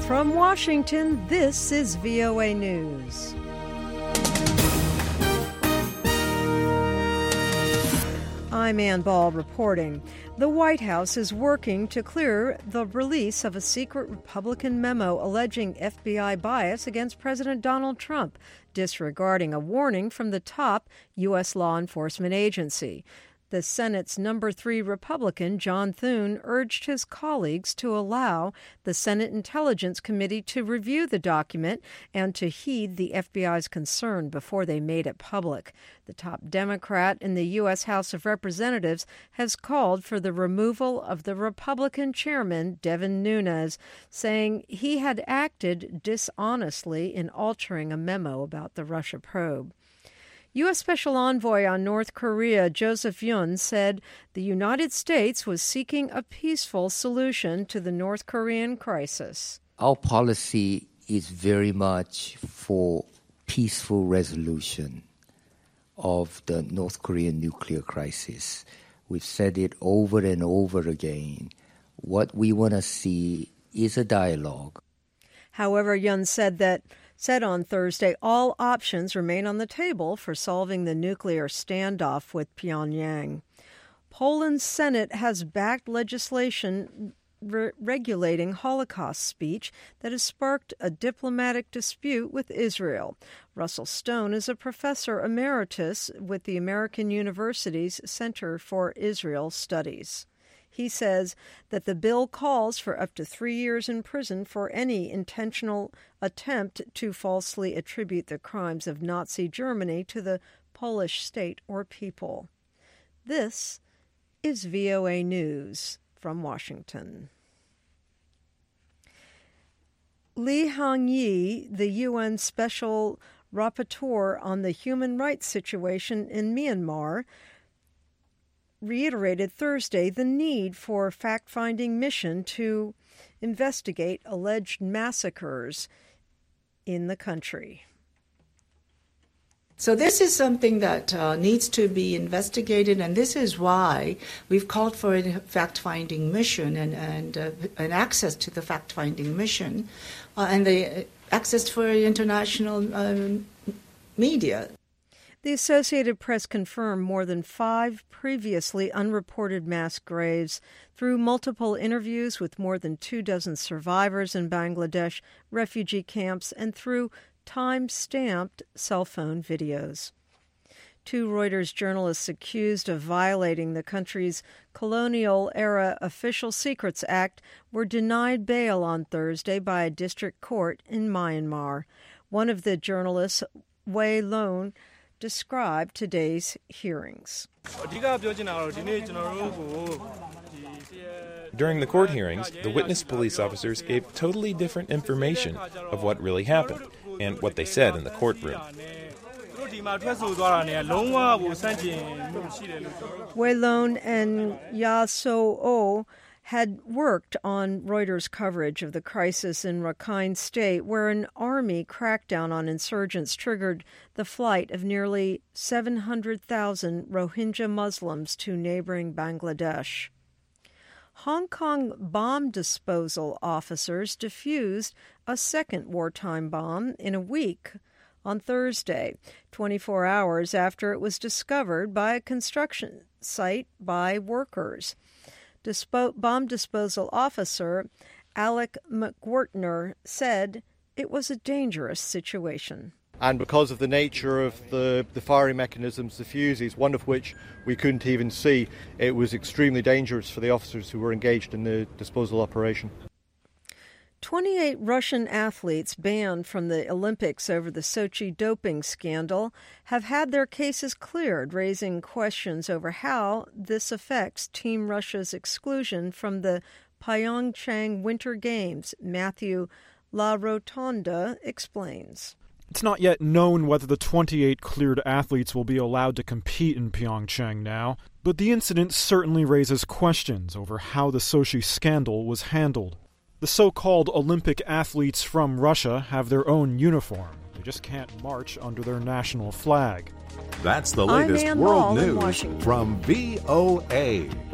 From Washington, this is VOA News. I'm Ann Ball reporting. The White House is working to clear the release of a secret Republican memo alleging FBI bias against President Donald Trump, disregarding a warning from the top U.S. law enforcement agency. The Senate's number 3 Republican, John Thune, urged his colleagues to allow the Senate Intelligence Committee to review the document and to heed the FBI's concern before they made it public. The top Democrat in the U.S. House of Representatives has called for the removal of the Republican chairman, Devin Nunes, saying he had acted dishonestly in altering a memo about the Russia probe. U.S. Special Envoy on North Korea, Joseph Yun, said the United States was seeking a peaceful solution to the North Korean crisis. Our policy is very much for peaceful resolution of the North Korean nuclear crisis. We've said it over and over again. What we want to see is a dialogue. However, Yun said on Thursday, all options remain on the table for solving the nuclear standoff with Pyongyang. Poland's Senate has backed legislation regulating Holocaust speech that has sparked a diplomatic dispute with Israel. Russell Stone is a professor emeritus with the American University's Center for Israel Studies. He says that the bill calls for up to 3 years in prison for any intentional attempt to falsely attribute the crimes of Nazi Germany to the Polish state or people. This is VOA News from Washington. Lee Hong-yi, the UN Special Rapporteur on the human rights situation in Myanmar, reiterated Thursday the need for a fact-finding mission to investigate alleged massacres in the country. So this is something that needs to be investigated, and this is why we've called for a fact-finding mission and access to the fact-finding mission and the access for international media. The Associated Press confirmed more than 5 previously unreported mass graves through multiple interviews with more than 24 survivors in Bangladesh refugee camps and through time-stamped cell phone videos. 2 Reuters journalists accused of violating the country's colonial-era Official Secrets Act were denied bail on Thursday by a district court in Myanmar. One of the journalists, Wei Lone, described today's hearings. During the court hearings, the witness police officers gave totally different information of what really happened and what they said in the courtroom. Wei Lone and Ya So-o had worked on Reuters' coverage of the crisis in Rakhine State, where an army crackdown on insurgents triggered the flight of nearly 700,000 Rohingya Muslims to neighboring Bangladesh. Hong Kong bomb disposal officers defused a second wartime bomb in a week on Thursday, 24 hours after it was discovered by a construction site by workers. Bomb disposal officer Alec McWhortner said it was a dangerous situation. And because of the nature of the firing mechanisms, the fuses, one of which we couldn't even see, it was extremely dangerous for the officers who were engaged in the disposal operation. 28 Russian athletes banned from the Olympics over the Sochi doping scandal have had their cases cleared, raising questions over how this affects Team Russia's exclusion from the Pyeongchang Winter Games. Matthew La Rotonda explains. It's not yet known whether the 28 cleared athletes will be allowed to compete in Pyeongchang now, but the incident certainly raises questions over how the Sochi scandal was handled. The so-called Olympic athletes from Russia have their own uniform. They just can't march under their national flag. That's the latest world news from VOA.